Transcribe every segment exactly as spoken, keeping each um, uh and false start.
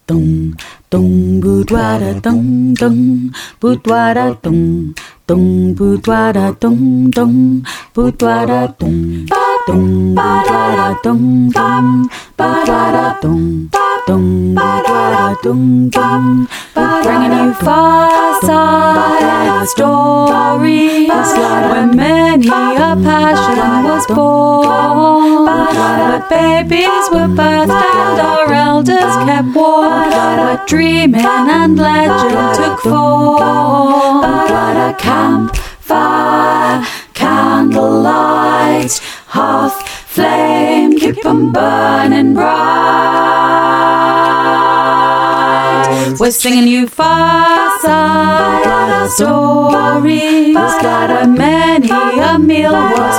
dum dum boudoir dum dum boudoir dum dum boudoir dum dum boudoir dum dum boudoir dum dum boudoir dum dum boudoir dum dum bringing you far-side stories where many a passion was born, but babies were birthed and our elders kept warm, but dreaming and legend took form. But a campfire, candlelight, hearth flame, keep 'em burning bright. We're singing you far-side stories, but many a meal was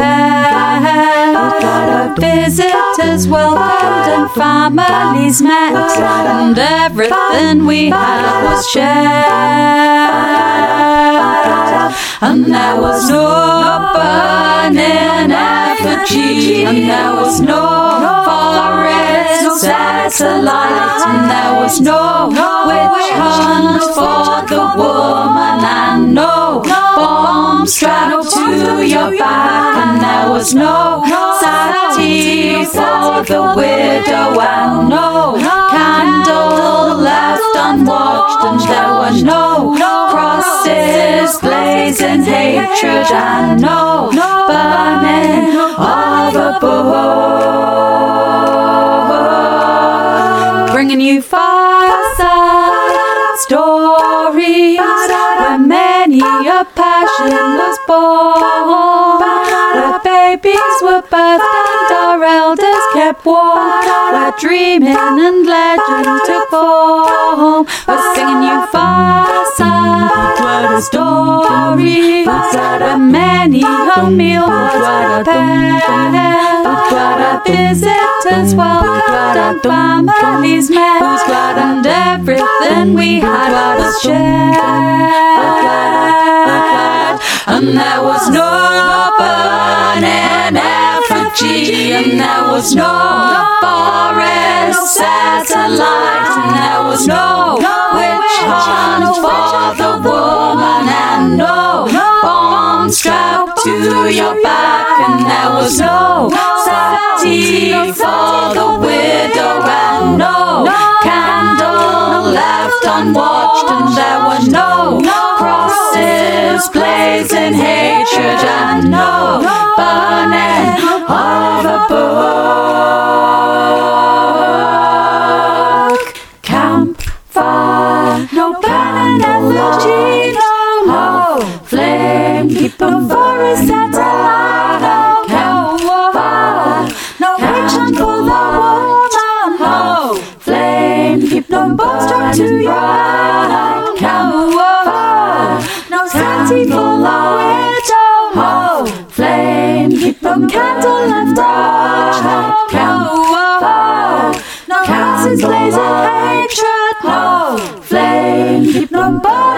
prepared, visitors welcomed and families met, and everything we had was shared. And there was no burning effigy, and there was no forest satellite, and there was no witch hunt for the woman, and no bomb strapped to your back, and there was no sati for the widow, and no candle left unwatched, and there were no crosses blazing hatred, and no burning of a book. Bringing you far-side stories where many a passion was born, where babies were birthed and our elders kept warm, where dreaming and legend took form. We're singing you far-side stories where many a meal was prepared, visitors welcomed and families met, and everything we had was shared. And there was no burning effigy, and there was no forest satellite, and there was no witch hunt for the woman, and no bomb strapped to your back, and there was no sati for the widow, and no candle left unwatched, and there were no crosses blazing hatred, and no burning of a book. Campfire, no burning effigy, no flame, keep 'em forest satellite. Campfire, no witch hunt for the woman, no flame, keep 'em burning to your back. Campfire, no sati for the widow, no flame, keep 'em candle left bright. Campfire, no crosses blazing hatred, no flame, keep 'em burning.